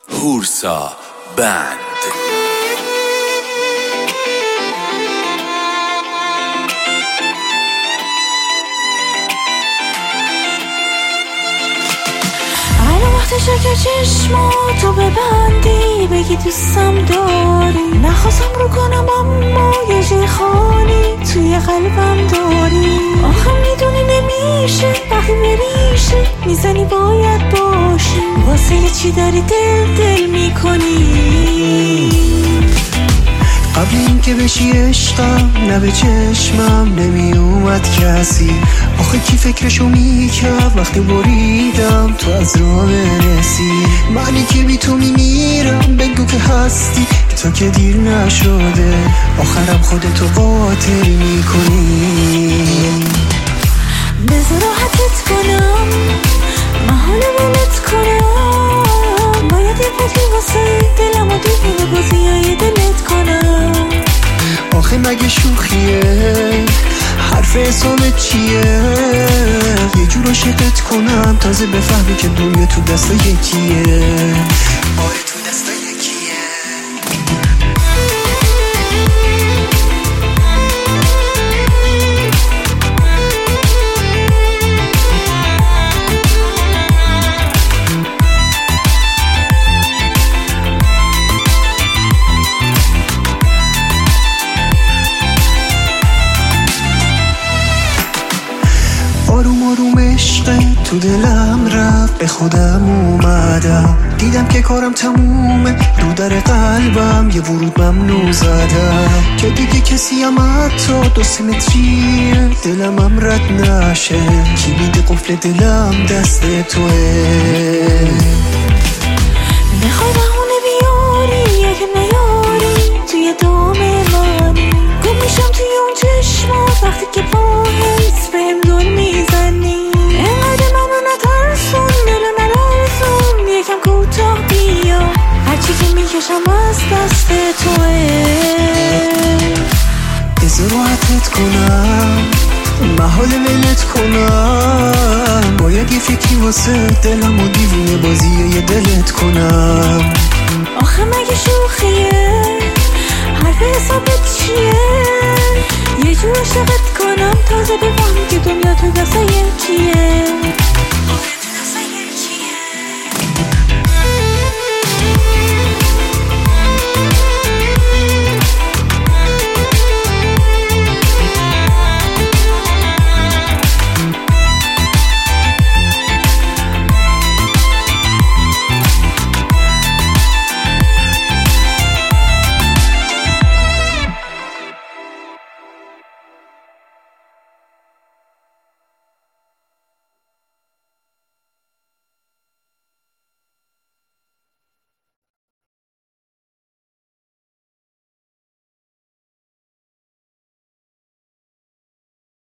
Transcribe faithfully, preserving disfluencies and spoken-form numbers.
هورسا بند. وقتشه که چشماتو ببندی بگی دوستم داری، نخواستم رو کنم اما یه جای خالی توی قلبم داری. آخه میدونی نمیشه وقتی بریشه میزنی باید باشی، واسه یه چی داری دل دل میکنی. قبل این که بشی عشقم نه به چشمم نمی اومد کسی، آخه کی فکرشو میکرد وقتی بریدم تو از راه برسی. معنی که بی تو میمیرم بگو که هستی تا که دیر نشده، آخرم خودتو قاتل میکنی. بذار راحتت کنم محال ولت کنم، باید یه فکری واسه دلم و دیوونه بازیای دلت کنم. آخه مگه شوخیه حرف حسابت چیه؟ یه جور عاشقت کنم تازه بفهمی که دنیا تو دست یکیه. آره تو دست یکیه. آروم آروم عشق تو دلم رفت، به خودم اومدم دیدم که کارم تمومه، رو در قلبم یه ورود ممنوع زدم که دیگه کسی هم حتی دو سه متریه دلم هم رد نشه. کی میده قفل دلم دست توه؟ میخوای بهونه بیاری یا که نیاری توی دام منی، گم میشم توی اون چشمات وقتی که با حس بهم دور میزنی. اینقدر منو نترسون دلو نلرزون، یکم کوتاه بیا هرچی که میکشم از دست توه. بذار راحتت کنم محال ولت کنم، باید یه فکری واسه دلم و دیوونه بازی یه دلت کنم. آخه مگه شوخیه حرف حسابت چیه؟ یه جور عاشقت کنم تازه بفهمی که دنیا تو دست یکیه.